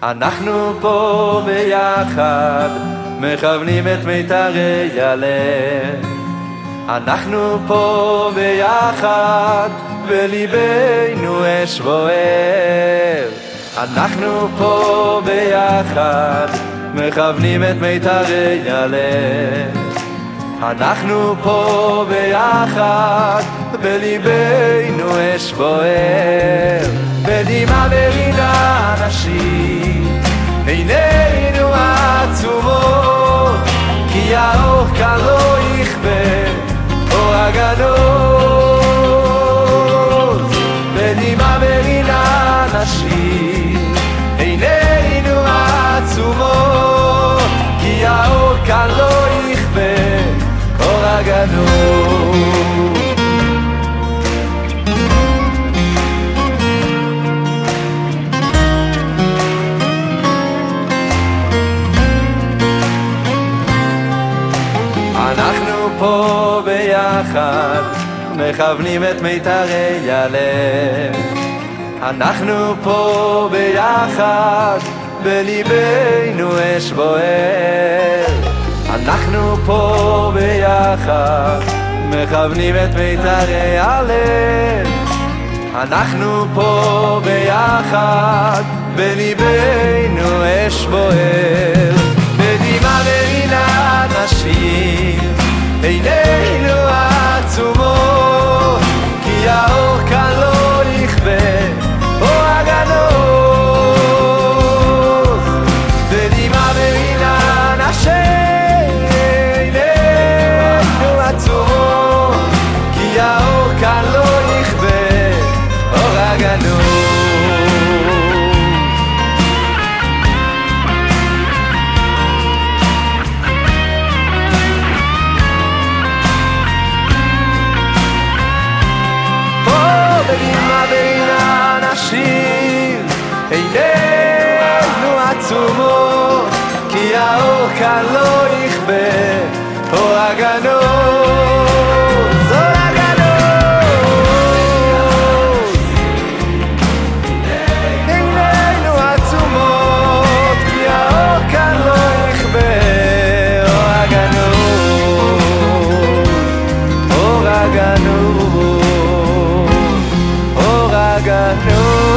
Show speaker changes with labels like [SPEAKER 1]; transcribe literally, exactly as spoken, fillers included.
[SPEAKER 1] אנחנו פה ביחד מכוונים את מיתרי הלב. אנחנו פה ביחד בליבנו אש בוער. אנחנו פה ביחד מכוונים את מיתרי הלב. אנחנו פה ביחד בליבנו אש בוער. בדמעה ברינה נשיב עינינו עצומות, כי האור כאן לא יכבה אור הגנוז. בדמעה ברינה נשיב עינינו עצומות, כי האור כאן לא יכבה אור הגנוז. אנחנו פה ביחד מכוונים את מיתרי הלב. אנחנו פה ביחד בליבנו אש בוער. אנחנו פה ביחד מכוונים את מיתרי הלב. אנחנו פה ביחד בליבנו אש בוער. בדמעה ברינה נשיב עינינו עצומות, כי האור כאן לא יכבה אור הגנוז. בדמעה ברינה נשיב עינינו עצומות, כי האור כאן לא יכבה אור הגנוז. בדמעה ברינה נשיב עינינו עצומות, כי האור כאן לא יכבה אור הגנוז. אור הגנוז. עינינו עצומות, כי האור כאן לא יכבה אור הגנוז. אור הגנוז. Oh, I got no